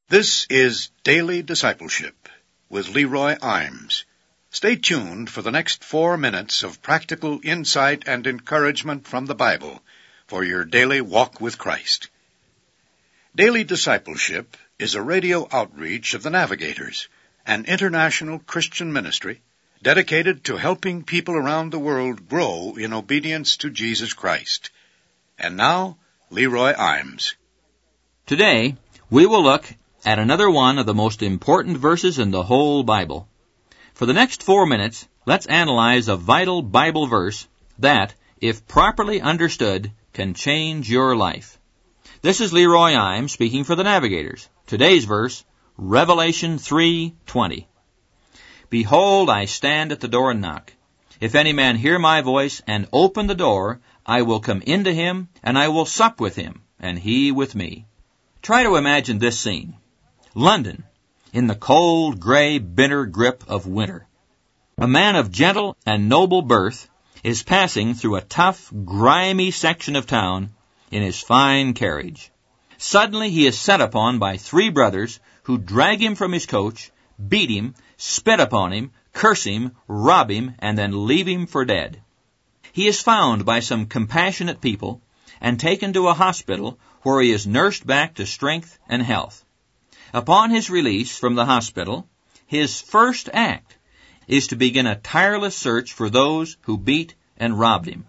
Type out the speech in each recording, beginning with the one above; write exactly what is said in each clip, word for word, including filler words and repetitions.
This is Daily Discipleship with Leroy Imes. Stay tuned for the next four minutes of practical insight and encouragement from the Bible for your daily walk with Christ. Daily Discipleship is a radio outreach of the Navigators, an international Christian ministry dedicated to helping people around the world grow in obedience to Jesus Christ. And now, Leroy Imes. Today, we will look at another one of the most important verses in the whole Bible. For the next four minutes, let's analyze a vital Bible verse that, if properly understood, can change your life. This is Leroy Imes speaking for the Navigators. Today's verse, Revelation three twenty. Behold, I stand at the door and knock. If any man hear my voice and open the door, I will come into him, and I will sup with him, and he with me. Try to imagine this scene. London, in the cold, gray, bitter grip of winter. A man of gentle and noble birth is passing through a tough, grimy section of town in his fine carriage. Suddenly he is set upon by three brothers who drag him from his coach, beat him, spit upon him, curse him, rob him, and then leave him for dead. He is found by some compassionate people and taken to a hospital where he is nursed back to strength and health. Upon his release from the hospital, his first act is to begin a tireless search for those who beat and robbed him.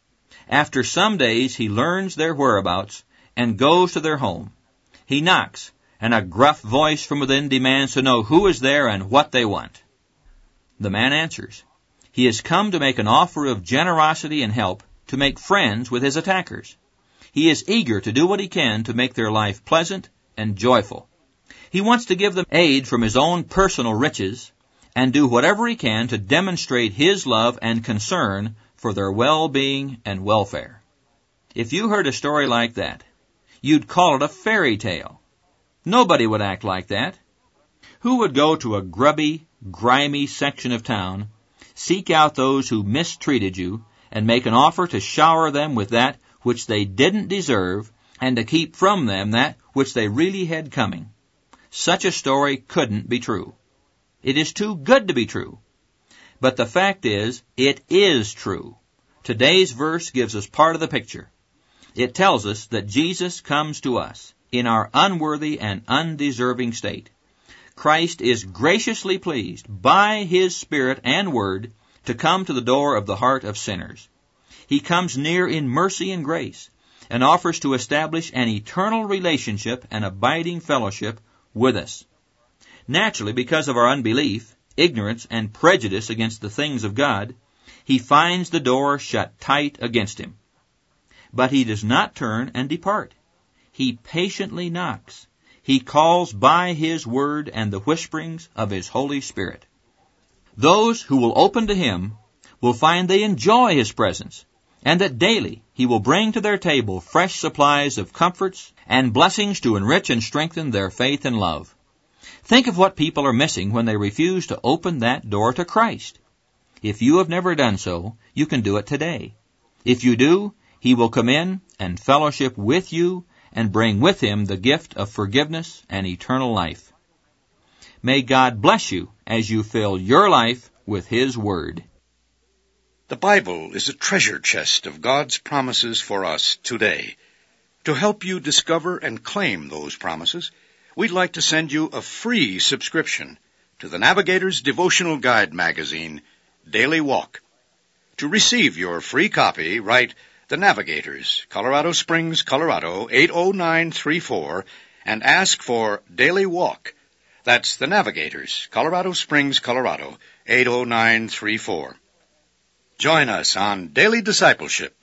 After some days, he learns their whereabouts and goes to their home. He knocks, and a gruff voice from within demands to know who is there and what they want. The man answers. He has come to make an offer of generosity and help to make friends with his attackers. He is eager to do what he can to make their life pleasant and joyful. He wants to give them aid from his own personal riches and do whatever he can to demonstrate his love and concern for their well-being and welfare. If you heard a story like that, you'd call it a fairy tale. Nobody would act like that. Who would go to a grubby, grimy section of town, seek out those who mistreated you, and make an offer to shower them with that which they didn't deserve and to keep from them that which they really had coming? Such a story couldn't be true. It is too good to be true. But the fact is, it is true. Today's verse gives us part of the picture. It tells us that Jesus comes to us in our unworthy and undeserving state. Christ is graciously pleased by His Spirit and Word to come to the door of the heart of sinners. He comes near in mercy and grace and offers to establish an eternal relationship and abiding fellowship with us. Naturally, because of our unbelief, ignorance, and prejudice against the things of God, he finds the door shut tight against him. But he does not turn and depart. He patiently knocks. He calls by his word and the whisperings of his Holy Spirit. Those who will open to him will find they enjoy his presence, and that daily he will bring to their table fresh supplies of comforts and blessings to enrich and strengthen their faith and love. Think of what people are missing when they refuse to open that door to Christ. If you have never done so, you can do it today. If you do, he will come in and fellowship with you and bring with him the gift of forgiveness and eternal life. May God bless you as you fill your life with His Word. The Bible is a treasure chest of God's promises for us today. To help you discover and claim those promises, we'd like to send you a free subscription to the Navigator's Devotional Guide magazine, Daily Walk. To receive your free copy, write The Navigators, Colorado Springs, Colorado, eight oh nine three four, and ask for Daily Walk. That's The Navigators, Colorado Springs, Colorado, eight oh nine three four. Join us on Daily Discipleship